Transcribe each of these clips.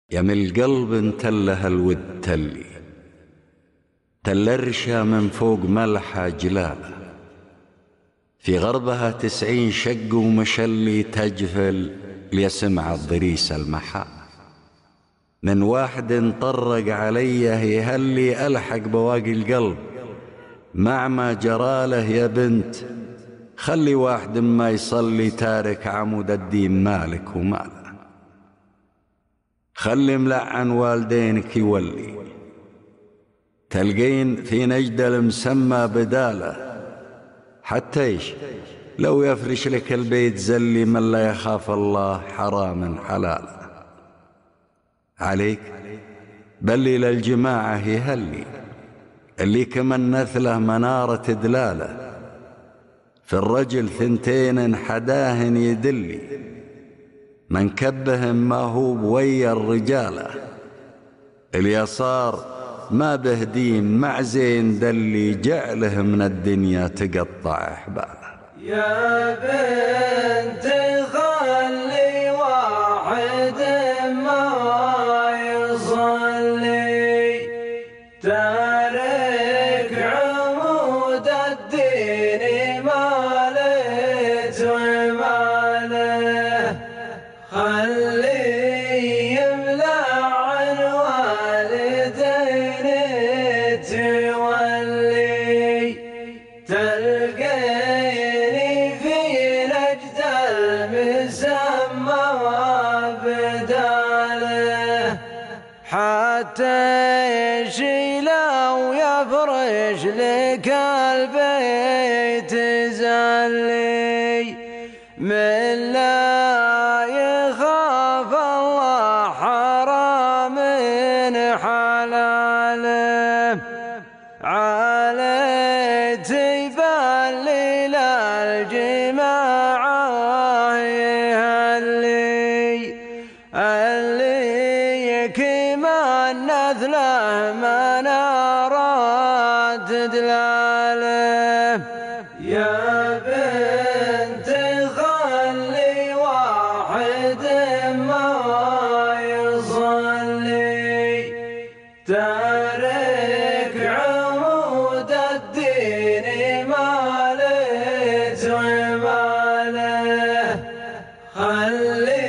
يا من القلب انتله الود تلي تلرشة من فوق ملحة جلال، في غربها 90 شق ومشلي تجفل ليسمع الضريس المحا. من واحد طرق علي يهلي ألحق بواقي القلب مع ما جراله. يا بنت خلي واحد ما يصلي تارك عمود الدين مالك وماله، خلي ملعن والدينك يولي تلقين في نجد المسمى بداله. حتى لو يفرش لك البيت زلي من لا يخاف الله حرام حلاله. عليك بلي للجماعة يهلي اللي كمن نثله منارة دلاله، في الرجل 2 حداهن يدلي من كبهم ما هو بويا الرجاله. اليسار ما به دين مع زين دلي جعله من الدنيا تقطع احباله. يا بنت خلي واحد ما يصلي تارك عمود الدين مالت وماله، خلي يملعن والدين تولي تلقيني في نجد المسمى وبداله. حتى يشيل ويفرش لك البيت زلي من لا يخاف الله حرام حلاله. علي تبلل الجماعة يهلي اللي كمان نثله منارات دلاله. يا بنت خلي واحد ما يصلي تارك عمود الدين مالت وماله، خلي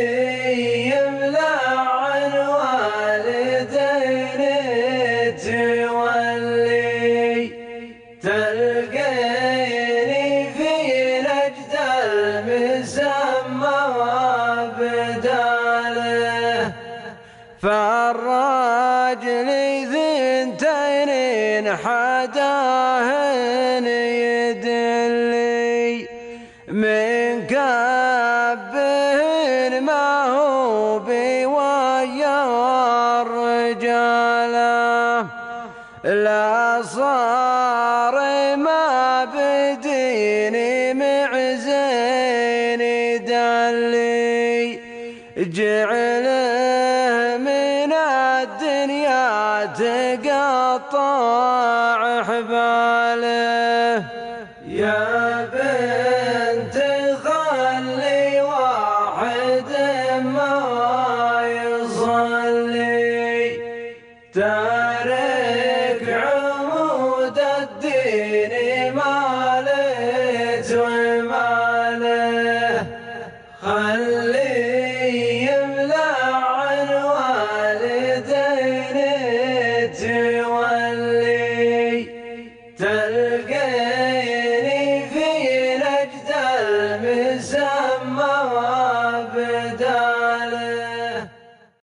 يملعن والدين تولي تلقيني في نجد المسمى وبداله. فالراجل 2 حداهن يدلي من كبهن ما هو بويا الرجاله، لا صار ما بديني معزين دلي جعله من الدنيا تقطع حباله. يا بنت خلي واحد ما يصلي تارك عمود الدين مالت وماله، خلي يملعن والدين تولي تلقي